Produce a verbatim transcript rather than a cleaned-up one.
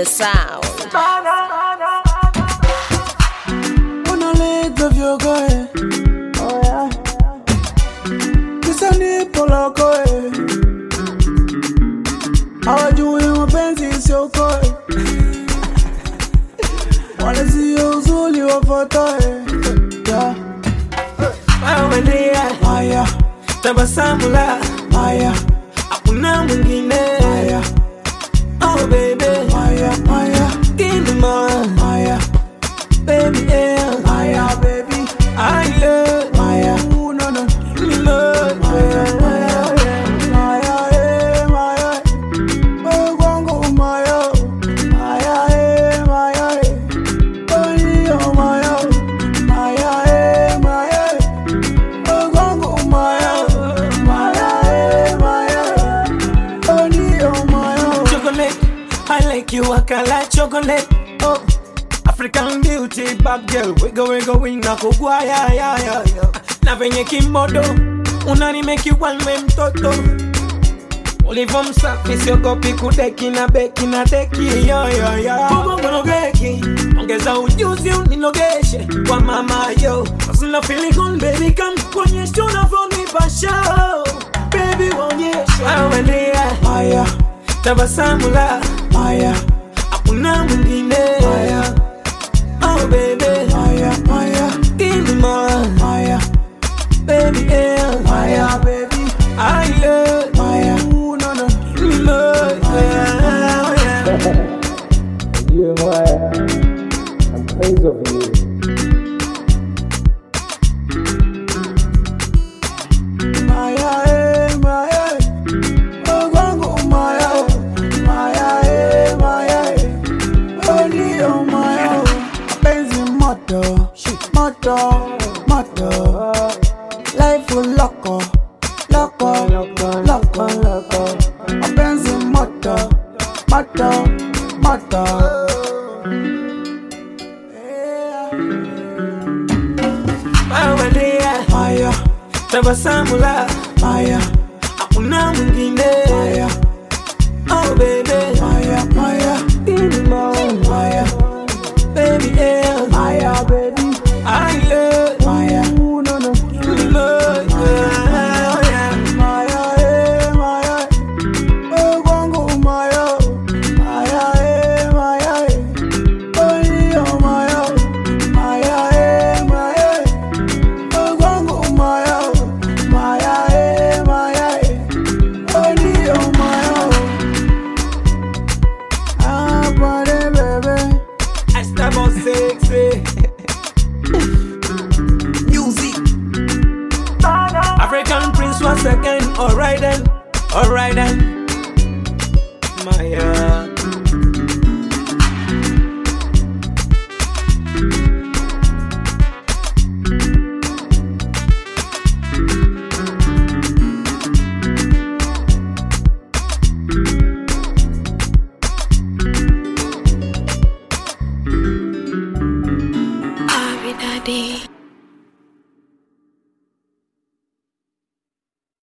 the sound. Wanna let of your guy. Oh yeah. This a nipple loko eh. Hawajui mapenzi sio koi. Wala sio uzuri wa foto eh. Yeah. Mawendia Maya, tabasamu la Maya, hakuna mwingine. Maya, Oh baby, Maya, Maya, give me more. Maya, Baby, yeah, Maya, baby, I love Maya, ooh, no, no, give me more. Maya, Maya, Maya, eh, Maya, oh, gongo, Maya, Maya, eh, Maya, oh, Leo, Maya, Maya, eh, Maya, oh, gongo, Maya, Maya, eh, Maya, oh, Leo, Maya. Chocolate, I like you, I can like chocolate. Oh, African beauty, bad girl, wiggle wiggle wing na kugwa ya ya ya ya. Na venye kimodo, unani make you one me mtoto. Ulivo msafi siogopi kudeki na beki na deki yo yo yo. Kubo mnogeki, ongeza ujuzi uninogeshe kwa mama yo. Sina feeling on baby, come kuonyesha unavyonipa show. Baby wonyesha wewe ndiye Maya, tabasamu la Maya, hakuna mwingine. Maya, Oh baby, Maya, Maya, give me more. Maya, Baby, yeah, Maya, baby, I love Maya, ooh, no, no, give me more. Yeah, yeah. You, Maya, I'm crazy of you. Maya, eh, Maya, oh, gongo, Maya, Maya, eh, Maya, oh, Leo, Maya, penzi moto, moto, moto, life full loco, loco, loco, loco, penzi moto, moto, moto. Wewe ndiye Maya, tabasamu la Maya, hakuna mwingine. Maya, Oh baby, Maya, Maya, give me more. Maya, Baby, yeah, Maya, baby, I love Maya, ooh, no, no, give me more. Yeah, yeah. Maya, eh, Maya, oh, gongo, Maya, Maya, eh, Maya, oh, Leo, Maya, Maya, eh, Maya, oh, gongo, Maya, Maya, eh, Maya, oh, Leo, Maya, ah, party, baby. I step on sexy. Music. African Prince once again. Alright then, alright then. Maya.